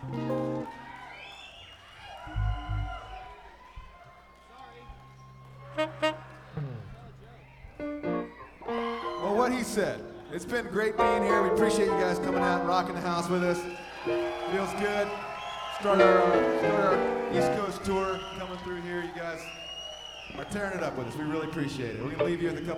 Well, what he said. It's been great being here. We appreciate you guys coming out and rocking the house with us. Feels good. Start our East Coast tour coming through here. You guys are tearing it up with us. We really appreciate it. We're going to leave you with a couple